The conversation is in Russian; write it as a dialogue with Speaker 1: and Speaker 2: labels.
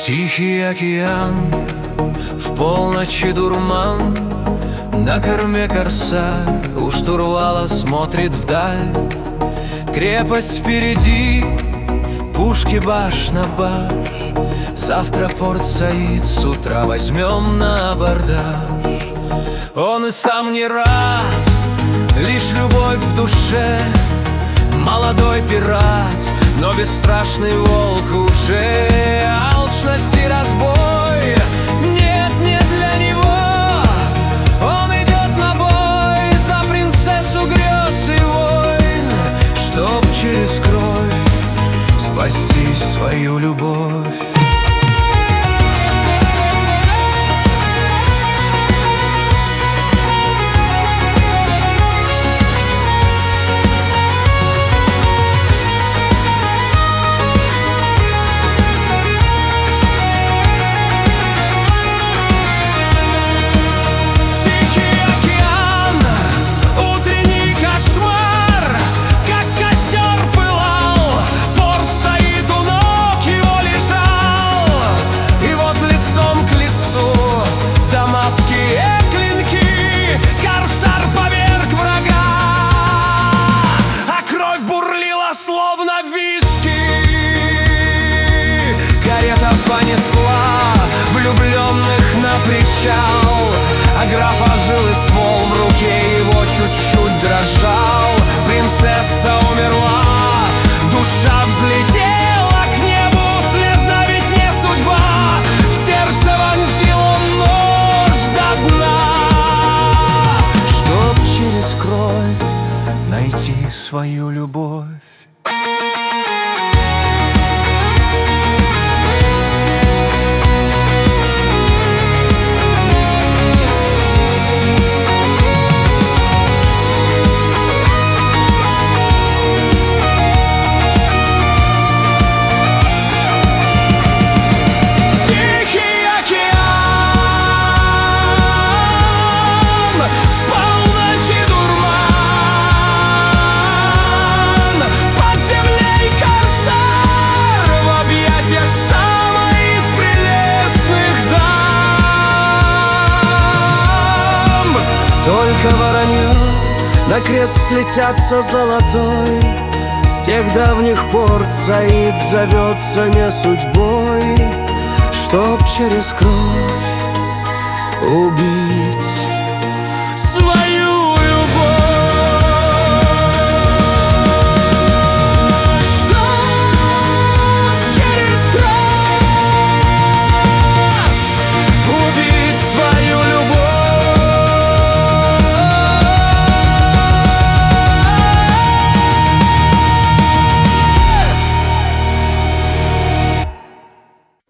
Speaker 1: Тихий океан, в полночи дурман, на корме корсар у штурвала смотрит вдаль. Крепость впереди, пушки баш на баш. Завтра порт Саид с утра возьмем на абордаж. Он и сам не рад, лишь любовь в душе. Молодой пират, но бесстрашный волк уже. Алчность и разбой, нет, не для него. Он идет на бой за принцессу грез и войн, чтоб через кровь спасти свою любовь. Словно виски, карета понесла влюбленных на причал, а граф ожил и ствол в руке его чуть-чуть дрожал. Принцесса умерла, душа взлетела к небу, слеза ведь не судьба. В сердце вонзил он нож до дна, чтоб через кровь найти свою любовь. Только воронье на крест слетятся золотой. С тех давних пор Саид зовется не судьбой, чтоб через кровь убить